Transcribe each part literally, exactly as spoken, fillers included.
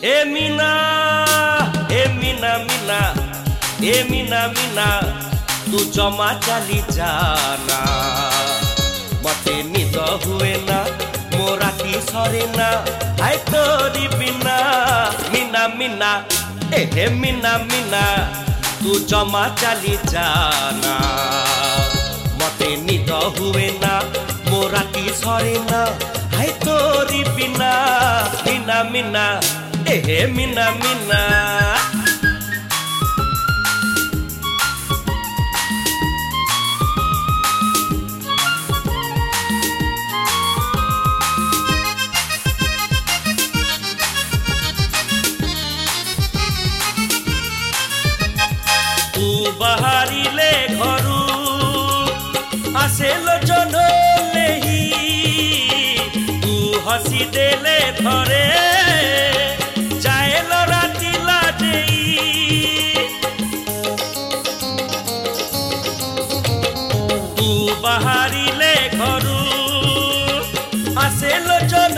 ए मीना ए मीना मीना ए मीना मीना तू जमा चली जाना मते निद हुए ना मो राती सरे ना आय तोरी बिना मीना मीना ए हे मीना मीना तू जमा चली जाना मते निद हुए ना मो राती सरे ना आय तोरी बिना मीना मीना ए हे मीना मीना बाहरिले घरू आसेल जन लेही तू हसी देले थरे जाएल राती लाजेई तू बाहरिले घरू आसेल जन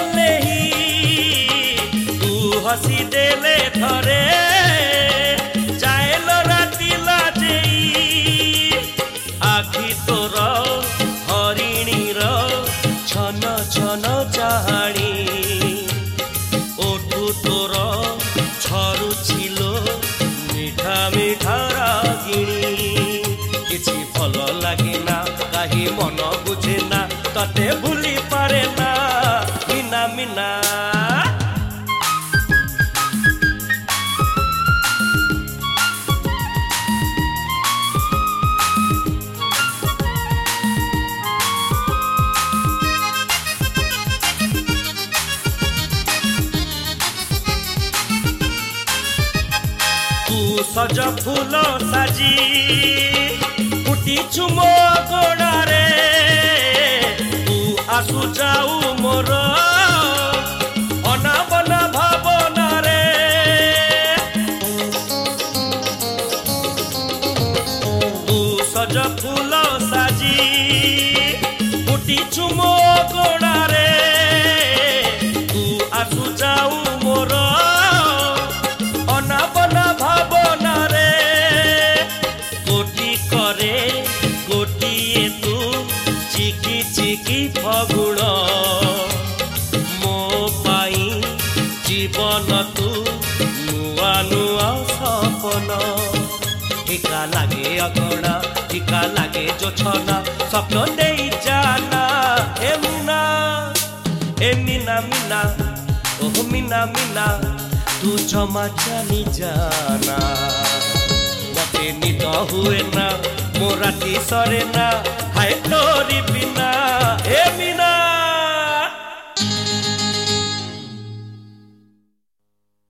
लेही तू हसी देले थरे आखि तोर हरिणीर छन छन चाहाणी ओठू तोर छरु छिलो मिठा मिठा रागिणी किछि भल लागे ना काहे मन बुझे ना तते भूली पारे ना मीना मीना सज फूल साजी फुटी चुमो गोड़ारे तू आसु जाऊ मोर अनाबना भावना रे तू सज फूल साजी फुटी चुमो गोड़ारे तू आसु जाऊ मोर अनाबना भावना चिकी फगुण मो पाई जीवन तू नुआ नुआ सपन टीका लागे अगणा टीका लागे जो छना स्वप्न नहीं जाना ए मीना ए मीना मीना ओह मीना मीना तू जमा चली जाना मते निद हुए ना मो राती सरे ना हाय तोरी बिना